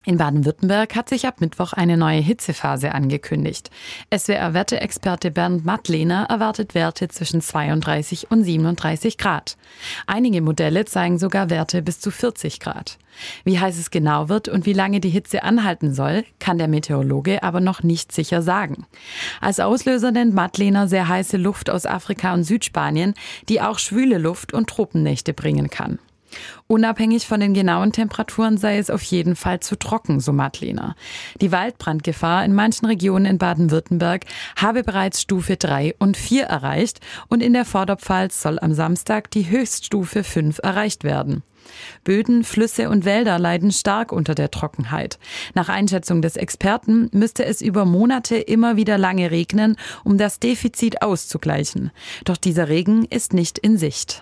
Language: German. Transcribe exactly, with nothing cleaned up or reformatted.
In Baden-Württemberg hat sich ab Mittwoch eine neue Hitzephase angekündigt. S W R-Wetterexperte Bernd Mattlehner erwartet Werte zwischen zweiunddreißig und siebenunddreißig Grad. Einige Modelle zeigen sogar Werte bis zu vierzig Grad. Wie heiß es genau wird und wie lange die Hitze anhalten soll, kann der Meteorologe aber noch nicht sicher sagen. Als Auslöser nennt Mattlehner sehr heiße Luft aus Afrika und Südspanien, die auch schwüle Luft und Tropennächte bringen kann. Unabhängig von den genauen Temperaturen sei es auf jeden Fall zu trocken, so Mattlehner. Die Waldbrandgefahr in manchen Regionen in Baden-Württemberg habe bereits Stufe drei und vier erreicht und in der Vorderpfalz soll am Samstag die Höchststufe fünf erreicht werden. Böden, Flüsse und Wälder leiden stark unter der Trockenheit. Nach Einschätzung des Experten müsste es über Monate immer wieder lange regnen, um das Defizit auszugleichen. Doch dieser Regen ist nicht in Sicht.